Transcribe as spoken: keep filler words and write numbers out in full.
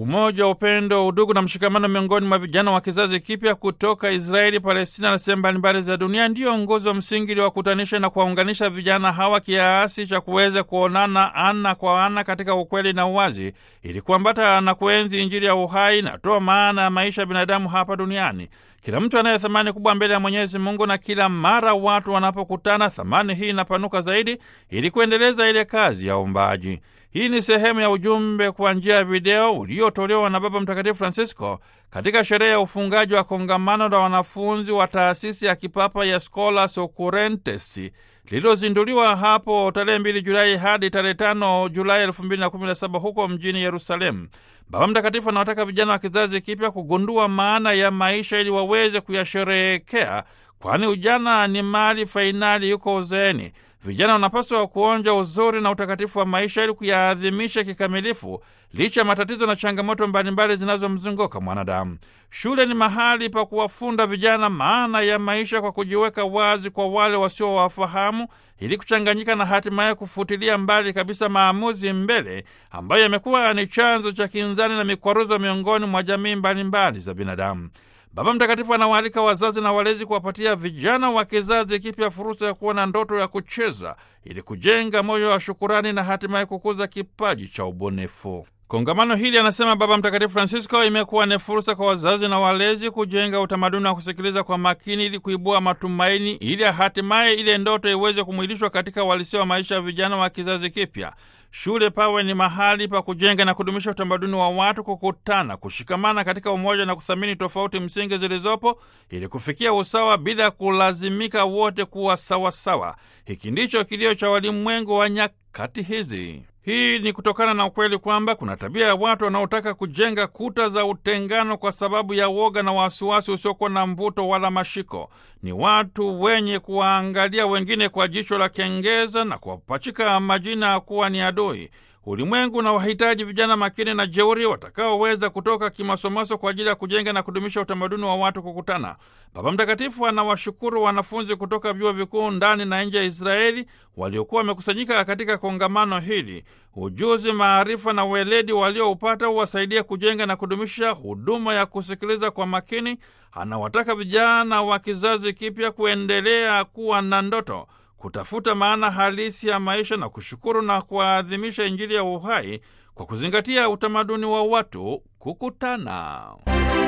umoja, upendo, udugu na mshikamano miongoni mwa vijana wa kizazi kipya kutoka Israeli, Palestina na sehemu mbalimbali za dunia ndiyo nguzo msingi iliwakutanisha na kuwaunganisha vijana hawa kiasi cha kuweza kuonana ana kwa ana katika ukweli na uwazi, ili kuambata na kuenzi Injili ya uhai na toa maana ya maisha ya binadamu hapa duniani. Kila mtu anaye thamani kubwa mbele ya Mwenyezi Mungu, na kila mara watu wanapokutana thamani hii inapanuka zaidi ili kuendeleza ile kazi ya uumbaji. Hii ni sehemu ya ujumbe kwa njia ya video uliotolewa na Baba Mtakatifu Francisco katika sherehe ya ufungaji wa kongamano la wanafunzi wa taasisi ya kipapa ya Scholas Occurrentes lililozinduliwa hapo tarehe mbili Julai hadi tarehe tano Julai elfu mbili na kumi na saba huko mjini Yerusalemu. Baba Mtakatifu anawataka vijana wa kizazi kipya kugundua maana ya maisha ili waweze kuyasherehekea, kwani ujana ni mali, fainali yuko uzeeni. Vijana wanapaswa kuonja uzuri na utakatifu wa maisha ili kuyaadhimisha kikamilifu licha ya matatizo na changamoto mbalimbali zinazomzunguka mwanadamu. Shule ni mahali pa kuwafunda vijana maana ya maisha kwa kujiweka wazi kwa wale wasiowafahamu, ili kuchanganyika na hatimaye kufutilia mbali kabisa maamuzi mbele ambayo yamekuwa ni chanzo cha kinzani na mikwaruzo miongoni mwa jamii mbalimbali za binadamu. Baba Mtakatifu anawaalika wazazi na walezi kuwapatia vijana wa kizazi kipya fursa ya kuwa na ndoto ya kucheza ili kujenga moyo wa shukurani na hatimaye kukuza kipaji cha ubunifu. Kongamano hili, anasema Baba Mtakatifu Francisco, imekuwa ni fursa kwa wazazi na walezi kujenga utamaduni wa kusikiliza kwa makini ili kuibua matumaini, ili hatimaye ile ndoto iweze kumwilishwa katika uhalisia wa maisha ya vijana wa kizazi kipya. Shule pawe ni mahali pa kujenga na kudumisha utamaduni wa watu kukutana, kushikamana katika umoja na kuthamini tofauti msingi zilizopo ili kufikia usawa bila kulazimika wote kuwa sawasawa. Hiki ndicho kilio cha walimwengu wa nyakati hizi. Hii ni kutokana na ukweli kwamba kuna tabia ya watu wanaotaka kujenga kuta za utengano kwa sababu ya woga na wasiwasi usiokuwa na mvuto wala mashiko. Ni watu wenye kuwaangalia wengine kwa jicho la kengeza na kuwapachika majina kuwa ni adui. Ulimwengu na wahitaji vijana makini na jeuri watakaoweza kutoka kimasomaso kwa ajili ya kujenga na kudumisha utamaduni wa watu kukutana. Baba Mtakatifu anawashukuru wanafunzi kutoka vyuo vikuu ndani na nje ya Israeli waliokuwa wamekusanyika katika kongamano hili. Ujuzi, maarifa na weledi walioupata uwasaidia kujenga na kudumisha huduma ya kusikiliza kwa makini. Anawataka vijana wa kizazi kipya kuendelea kuwa na ndoto, kutafuta maana halisi ya maisha na kushukuru na kuadhimisha Injili ya uhai kwa kuzingatia utamaduni wa watu kukutana.